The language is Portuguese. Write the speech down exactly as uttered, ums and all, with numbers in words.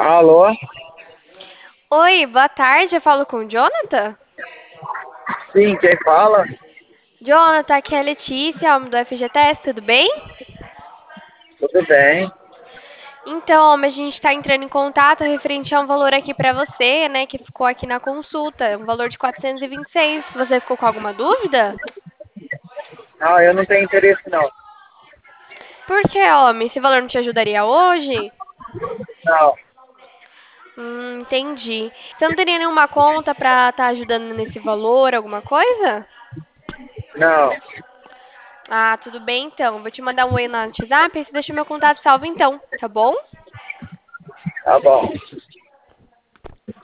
Alô? Oi, boa tarde. Eu falo com o Jonathan? Sim, quem fala? Jonathan, aqui é a Letícia, homem do F G T S, tudo bem? Tudo bem? Então, homem, a gente está entrando em contato referente a um valor aqui para você, né, que ficou aqui na consulta, um valor de quatrocentos e vinte e seis. Você ficou com alguma dúvida? Ah, eu não tenho interesse não. Por que, homem? Esse valor não te ajudaria hoje? Não, Hum, entendi. Você não teria nenhuma conta para estar ajudando nesse valor, alguma coisa? não. Ah, tudo bem então. Vou te mandar um oi no WhatsApp e você deixa meu contato salvo então, tá bom? Tá bom.